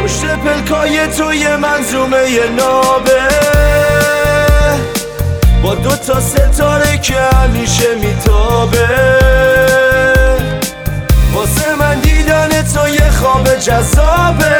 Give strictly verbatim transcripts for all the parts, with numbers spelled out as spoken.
پشت پلکای تو یه منظومه یه نابه با دو تا ستاره که همیشه میتابه. واسه من دیدن تو یه خواب جذابه،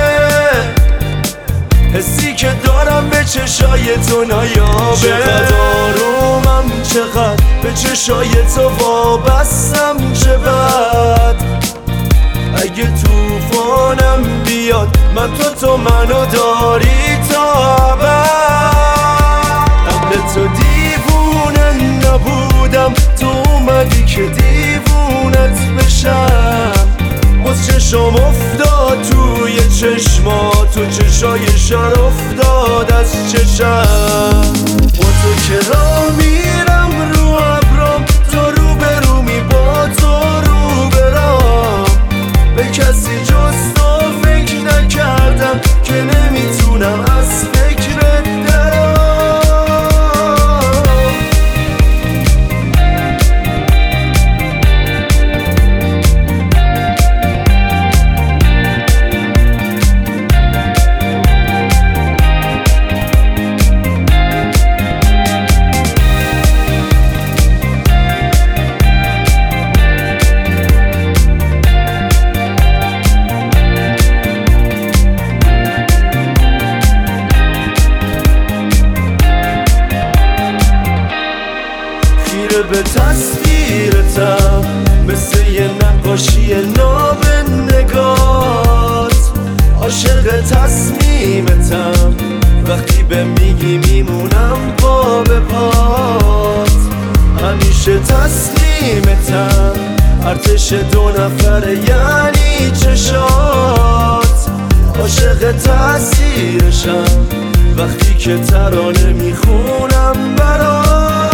حسی که دارم به چشای تو نایابه. چقدر آرومم، چقدر به چشای تو وابستم، چه بد اگه توفانم بیاد من تو تو منو داری تا ابد. قبل تو دیوونه نبودم، تو اومدی که دیوونت بشم. باز چشم افتاد توی چشمات، تو چشای شر افتاد از چشم. با تو که راه میرم رو ابرام، تو رو برومی با تو رو برام. به کسی جز تو فکر نکردم که نمیتونم از فکرت درام. به تصویرتم مثل یه نقاشی ناب نگات، عاشق تصمیمتم وقتی به میگی میمونم پا به پات. همیشه تسلیمتم، ارتش دو نفره یعنی چشات. عاشق تاثیرشم وقتی که ترانه میخونم برات.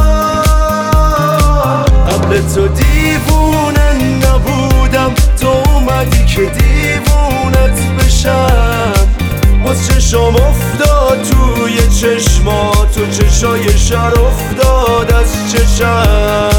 قبل تو دیوونه نبودم، تو اومدی که دیوونت بشم. باز چشم افتاد توی چشمات، تو چشای شر افتاد از چشم.